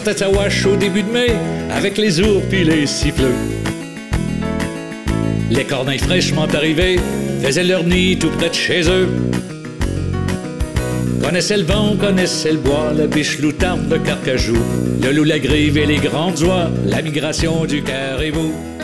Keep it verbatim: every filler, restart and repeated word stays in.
partait sa wash au début de mai, avec les ours puis les siffleux. Les corneilles fraîchement arrivées faisaient leur nid tout près de chez eux. Connaissaient le vent, connaissaient le bois, la biche loutarde, le carcajou, le loup, la grive et les grandes oies, la migration du caribou.